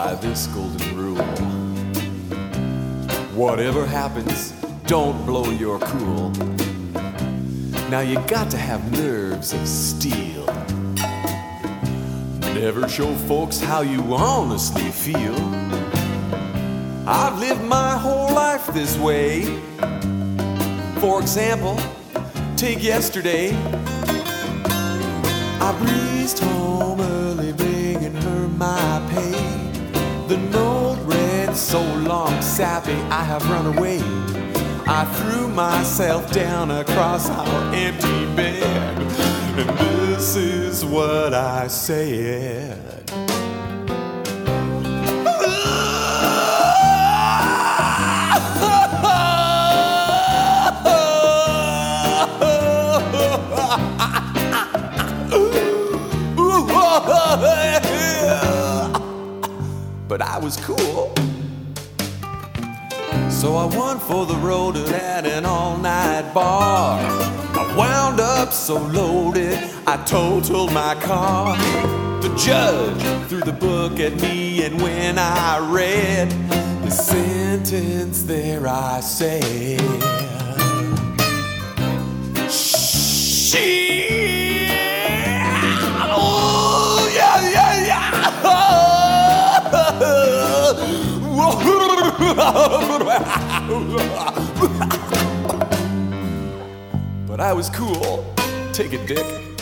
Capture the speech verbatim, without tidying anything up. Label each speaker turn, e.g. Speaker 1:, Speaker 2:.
Speaker 1: by this golden rule. Whatever happens, don't blow your cool. Now you got to have nerves of steel. Never show folks how you honestly feel. I've lived my whole life this way. For example, take yesterday. I breezed home early, bringing her my pay. The note read, so long, sappy, I have run away. I threw myself down across our empty bed, and this is what I said. But I was cool. So I went for the road at an all-night bar. I wound up so loaded, I totaled my car. The judge threw the book at me, and when I read the sentence there, I said, she, oh, yeah, yeah, yeah. But I was cool. Take it, Dick.